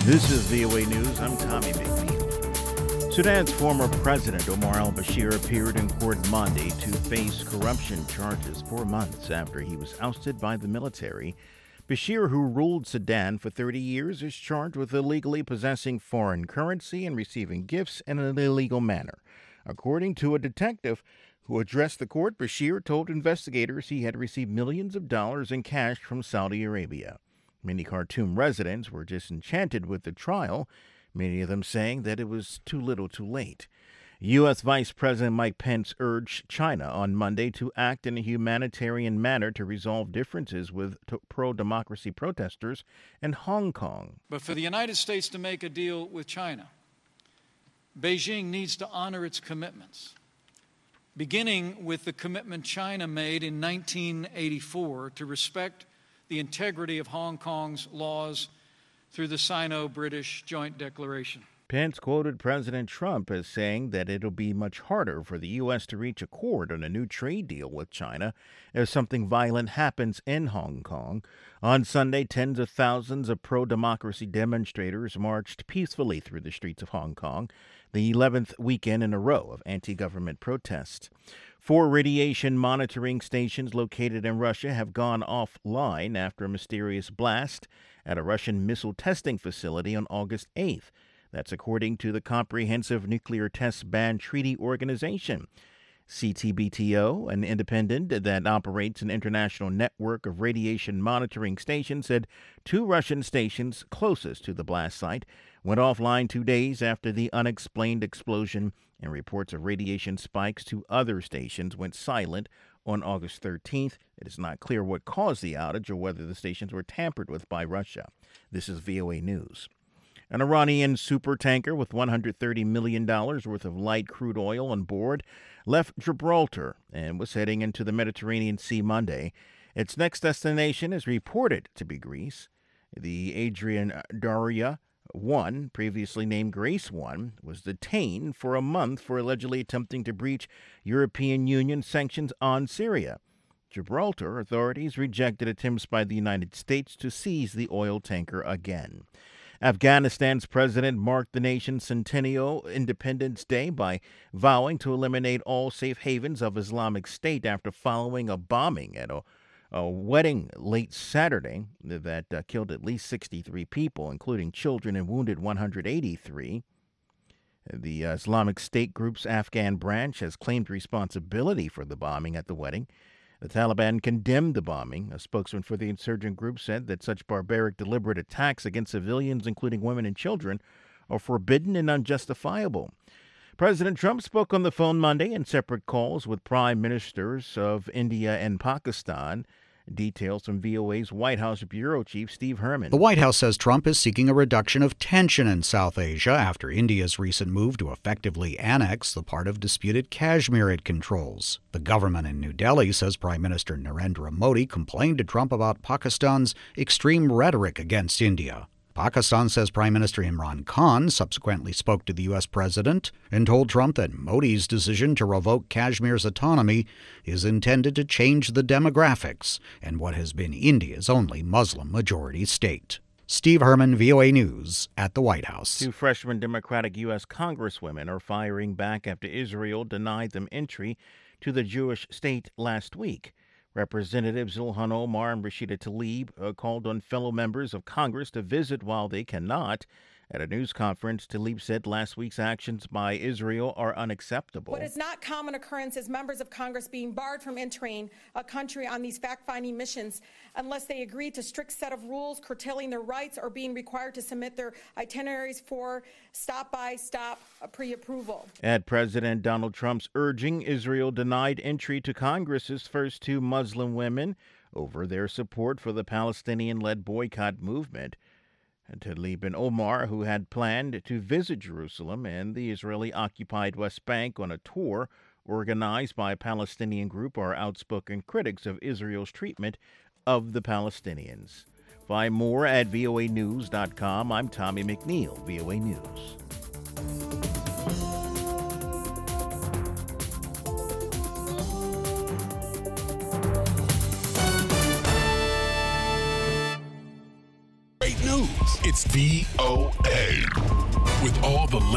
This is VOA News. I'm Tommy McNeil. Sudan's former president Omar al-Bashir appeared in court Monday to face corruption charges 4 months after he was ousted by the military. Bashir, who ruled Sudan for 30 years, is charged with illegally possessing foreign currency and receiving gifts in an illegal manner. According to a detective who addressed the court, Bashir told investigators he had received millions of dollars in cash from Saudi Arabia. Many Khartoum residents were disenchanted with the trial, many of them saying that it was too little too late. U.S. Vice President Mike Pence urged China on Monday to act in a humanitarian manner to resolve differences with pro-democracy protesters in Hong Kong. But for the United States to make a deal with China, Beijing needs to honor its commitments, beginning with the commitment China made in 1984 to respect the integrity of Hong Kong's laws through the Sino-British Joint Declaration. Pence quoted President Trump as saying that it'll be much harder for the U.S. to reach accord on a new trade deal with China if something violent happens in Hong Kong. On Sunday, tens of thousands of pro-democracy demonstrators marched peacefully through the streets of Hong Kong, the 11th weekend in a row of anti-government protests. 4 radiation monitoring stations located in Russia have gone offline after a mysterious blast at a Russian missile testing facility on August 8th. That's according to the Comprehensive Nuclear Test Ban Treaty Organization. CTBTO, an independent that operates an international network of radiation monitoring stations, said 2 Russian stations closest to the blast site went offline 2 days after the unexplained explosion, and reports of radiation spikes to other stations went silent on August 13th. It is not clear what caused the outage or whether the stations were tampered with by Russia. This is VOA News. An Iranian supertanker with $130 million worth of light crude oil on board left Gibraltar and was heading into the Mediterranean Sea Monday. Its next destination is reported to be Greece. The Adrian Daria 1, previously named Grace 1, was detained for a month for allegedly attempting to breach European Union sanctions on Syria. Gibraltar authorities rejected attempts by the United States to seize the oil tanker again. Afghanistan's president marked the nation's centennial Independence Day by vowing to eliminate all safe havens of Islamic State after following a bombing at a wedding late Saturday that killed at least 63 people, including children, and wounded 183. The Islamic State group's Afghan branch has claimed responsibility for the bombing at the wedding. The Taliban condemned the bombing. A spokesman for the insurgent group said that such barbaric, deliberate attacks against civilians, including women and children, are forbidden and unjustifiable. President Trump spoke on the phone Monday in separate calls with prime ministers of India and Pakistan. Details from VOA's White House bureau chief Steve Herman. The White House says Trump is seeking a reduction of tension in South Asia after India's recent move to effectively annex the part of disputed Kashmir it controls. The government in New Delhi says Prime Minister Narendra Modi complained to Trump about Pakistan's extreme rhetoric against India. Pakistan says Prime Minister Imran Khan subsequently spoke to the U.S. president and told Trump that Modi's decision to revoke Kashmir's autonomy is intended to change the demographics in what has been India's only Muslim-majority state. Steve Herman, VOA News, at the White House. 2 freshman Democratic U.S. Congresswomen are firing back after Israel denied them entry to the Jewish state last week. Representatives Ilhan Omar and Rashida Tlaib called on fellow members of Congress to visit while they cannot. At a news conference, Tlaib said last week's actions by Israel are unacceptable. What is not common occurrence is members of Congress being barred from entering a country on these fact-finding missions unless they agree to strict set of rules curtailing their rights or being required to submit their itineraries for stop pre-approval. At President Donald Trump's urging, Israel denied entry to Congress's first 2 Muslim women over their support for the Palestinian-led boycott movement. Tlaib and Omar, who had planned to visit Jerusalem and the Israeli-occupied West Bank on a tour organized by a Palestinian group, are outspoken critics of Israel's treatment of the Palestinians. Find more at voanews.com. I'm Tommy McNeil, VOA News. Great news. It's VOA with all the